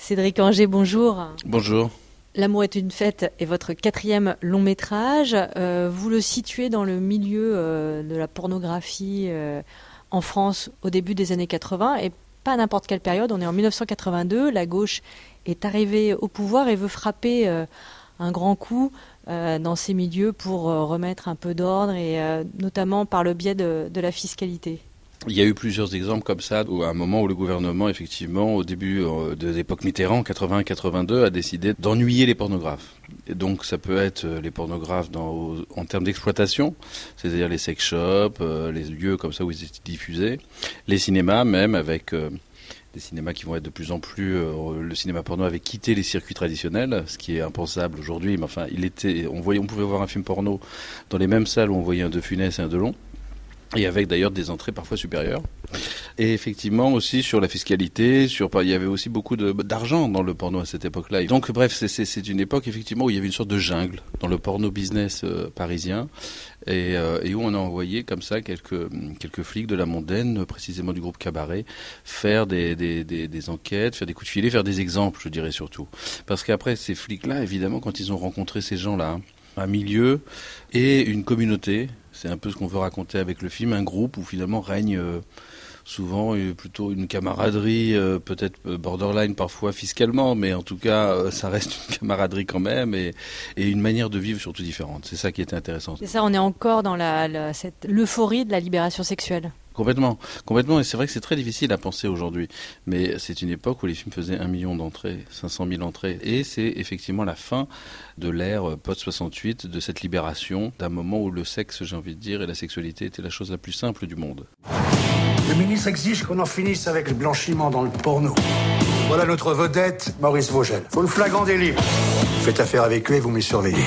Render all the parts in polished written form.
Cédric Angé, bonjour. Bonjour. L'amour est une fête est votre 4e long métrage. Vous le situez dans le milieu de la pornographie en France au début des années 80 et pas à n'importe quelle période. On est en 1982, la gauche est arrivée au pouvoir et veut frapper un grand coup dans ces milieux pour remettre un peu d'ordre et notamment par le biais de la fiscalité. Il y a eu plusieurs exemples comme ça, où à un moment où le gouvernement, effectivement, au début de l'époque Mitterrand, 80-82, a décidé d'ennuyer les pornographes. Et donc ça peut être les pornographes en termes d'exploitation, c'est-à-dire les sex shops, les lieux comme ça où ils étaient diffusés, les cinémas même, avec des cinémas qui vont être de plus en plus... le cinéma porno avait quitté les circuits traditionnels, ce qui est impensable aujourd'hui, mais enfin, on pouvait voir un film porno dans les mêmes salles où on voyait un De Funès et un Delon. Et avec d'ailleurs des entrées parfois supérieures. Et effectivement aussi sur la fiscalité, il y avait aussi beaucoup d'argent dans le porno à cette époque-là. Et donc bref, c'est une époque effectivement où il y avait une sorte de jungle dans le porno business parisien et où on a envoyé comme ça quelques flics de la mondaine, précisément du groupe Cabaret, faire des enquêtes, faire des coups de filet, faire des exemples, je dirais surtout. Parce qu'après ces flics-là, évidemment, quand ils ont rencontré ces gens-là, un milieu et une communauté. C'est un peu ce qu'on veut raconter avec le film, un groupe où finalement règne souvent plutôt une camaraderie, peut-être borderline parfois fiscalement, mais en tout cas ça reste une camaraderie quand même et une manière de vivre surtout différente. C'est ça qui était intéressant. C'est ça, on est encore dans l'euphorie de la libération sexuelle. Complètement, et c'est vrai que c'est très difficile à penser aujourd'hui, mais c'est une époque où les films faisaient 1 million d'entrées, 500 000 entrées, et c'est effectivement la fin de l'ère post-68, de cette libération, d'un moment où le sexe, j'ai envie de dire, et la sexualité étaient la chose la plus simple du monde. Le ministre exige qu'on en finisse avec le blanchiment dans le porno. Voilà notre vedette, Maurice Vogel. Faut le flagrant délit. Vous faites affaire avec lui et vous me les surveillez.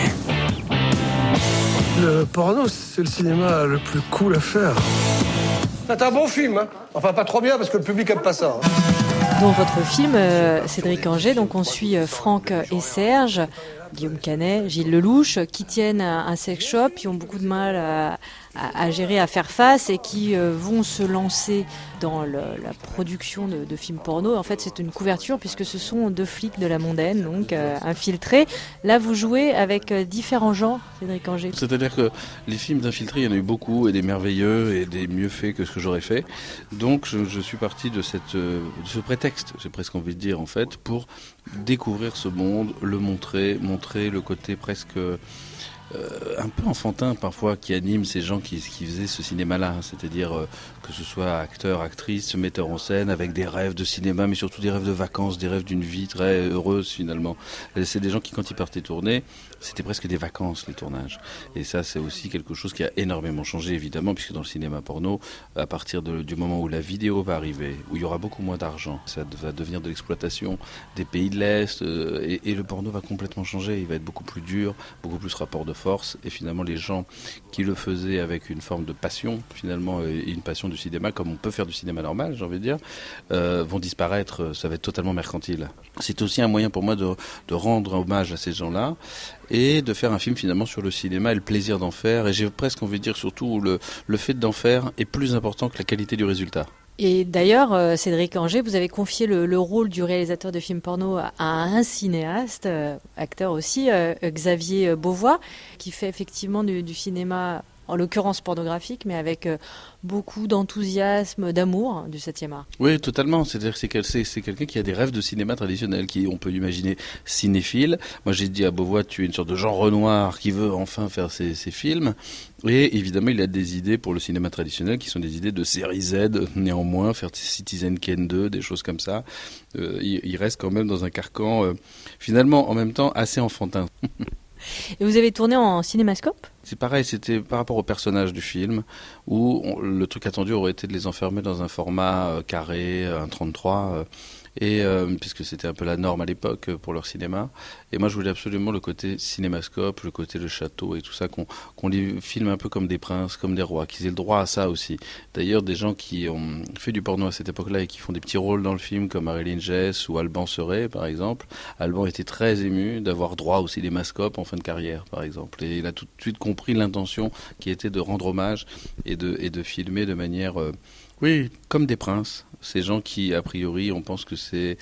Le porno, c'est le cinéma le plus cool à faire. C'est un bon film, hein. Enfin, pas trop bien parce que le public aime pas ça. Dans votre film, Cédric Angé, donc on suit Franck et Serge, Guillaume Canet, Gilles Lelouch, qui tiennent un sex shop, qui ont beaucoup de mal à gérer, à faire face et qui vont se lancer dans la production de films porno. En fait, c'est une couverture puisque ce sont 2 flics de la mondaine, donc infiltrés. Là, vous jouez avec différents genres, Cédric Angé. C'est-à-dire que les films d'infiltrés, il y en a eu beaucoup, et des merveilleux, et des mieux faits que ce que j'aurais fait. Donc, je suis parti de ce prétexte, j'ai presque envie de dire, en fait, pour découvrir ce monde, le montrer le côté presque... un peu enfantin parfois qui anime ces gens qui faisaient ce cinéma-là, c'est-à-dire que ce soit acteurs, actrices, metteurs en scène avec des rêves de cinéma, mais surtout des rêves de vacances, des rêves d'une vie très heureuse finalement. C'est des gens qui, quand ils partaient tourner, c'était presque des vacances les tournages. Et ça, c'est aussi quelque chose qui a énormément changé évidemment, puisque dans le cinéma porno, à partir du moment où la vidéo va arriver, où il y aura beaucoup moins d'argent, ça va devenir de l'exploitation des pays de l'Est, et le porno va complètement changer. Il va être beaucoup plus dur, beaucoup plus rapport de force, et finalement les gens qui le faisaient avec une forme de passion finalement, et une passion du cinéma comme on peut faire du cinéma normal, j'ai envie de dire, vont disparaître. Ça va être totalement mercantile. C'est aussi un moyen pour moi de rendre hommage à ces gens-là et de faire un film finalement sur le cinéma et le plaisir d'en faire, et j'ai presque envie de dire surtout le fait d'en faire est plus important que la qualité du résultat. Et d'ailleurs, Cédric Angé, vous avez confié le rôle du réalisateur de films porno à un cinéaste, acteur aussi, Xavier Beauvois, qui fait effectivement du cinéma, en l'occurrence pornographique, mais avec beaucoup d'enthousiasme, d'amour du 7e art. Oui, totalement. C'est-à-dire que c'est quelqu'un qui a des rêves de cinéma traditionnel, qui on peut imaginer cinéphile. Moi, j'ai dit à Beauvois, tu es une sorte de Jean Renoir qui veut enfin faire ses films. Et évidemment, il a des idées pour le cinéma traditionnel qui sont des idées de série Z, néanmoins, faire Citizen Kane 2, des choses comme ça. Il reste quand même dans un carcan, finalement, en même temps, assez enfantin. Et vous avez tourné en cinémascope ? C'est pareil, c'était par rapport au personnage du film, où le truc attendu aurait été de les enfermer dans un format carré, un 33, puisque c'était un peu la norme à l'époque pour leur cinéma. Et moi, je voulais absolument le côté cinémascope, le côté le château et tout ça, qu'on les filme un peu comme des princes, comme des rois, qu'ils aient le droit à ça aussi. D'ailleurs, des gens qui ont fait du porno à cette époque-là et qui font des petits rôles dans le film, comme Marilyn Jess ou Alban Seret, par exemple. Alban était très ému d'avoir droit au cinémascope en fin de carrière, par exemple. Et il a tout de suite compris l'intention qui était de rendre hommage et de filmer de manière... oui, comme des princes. Ces gens qui, a priori, on pense que c'est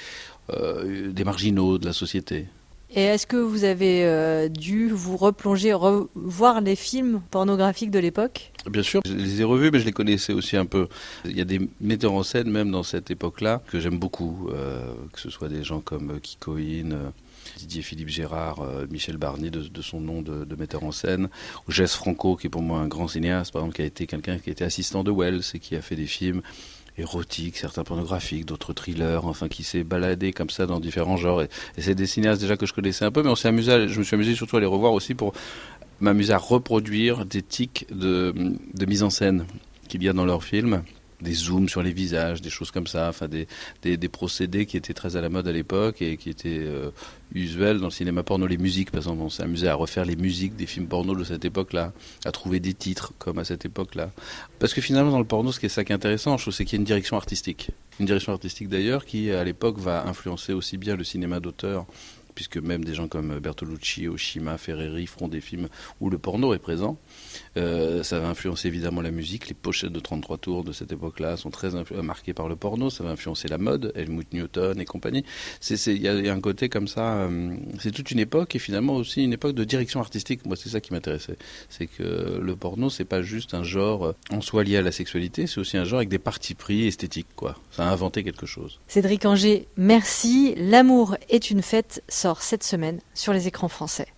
des marginaux de la société. Et est-ce que vous avez dû vous replonger, revoir les films pornographiques de l'époque ? Bien sûr, je les ai revus, mais je les connaissais aussi un peu. Il y a des metteurs en scène, même dans cette époque-là, que j'aime beaucoup, que ce soit des gens comme Kikoïn, Didier Philippe Gérard, Michel Barnier de son nom de metteur en scène, ou Jess Franco, qui est pour moi un grand cinéaste, par exemple, qui a été quelqu'un qui a été assistant de Wells et qui a fait des films érotiques, certains pornographiques, d'autres thrillers, enfin qui s'est baladé comme ça dans différents genres. Et c'est des cinéastes déjà que je connaissais un peu, mais je me suis amusé surtout à les revoir aussi pour m'amuser à reproduire des tics de mise en scène qu'il y a dans leurs films. Des zooms sur les visages, des choses comme ça, enfin des procédés qui étaient très à la mode à l'époque et qui étaient usuels dans le cinéma porno. Les musiques, par exemple, on s'est amusé à refaire les musiques des films porno de cette époque-là, à trouver des titres comme à cette époque-là. Parce que finalement, dans le porno, ce qui est intéressant, je trouve, c'est qu'il y a une direction artistique. Une direction artistique d'ailleurs qui, à l'époque, va influencer aussi bien le cinéma d'auteur, puisque même des gens comme Bertolucci, Oshima, Ferreri feront des films où le porno est présent. Ça va influencer évidemment la musique. Les pochettes de 33 tours de cette époque-là sont très marquées par le porno. Ça va influencer la mode, Helmut Newton et compagnie. Il y a un côté comme ça. C'est toute une époque et finalement aussi une époque de direction artistique. Moi, c'est ça qui m'intéressait. C'est que le porno, c'est pas juste un genre en soi lié à la sexualité. C'est aussi un genre avec des partis pris esthétiques, quoi. Ça a inventé quelque chose. Cédric Angé, merci. L'amour est une fête sort cette semaine sur les écrans français.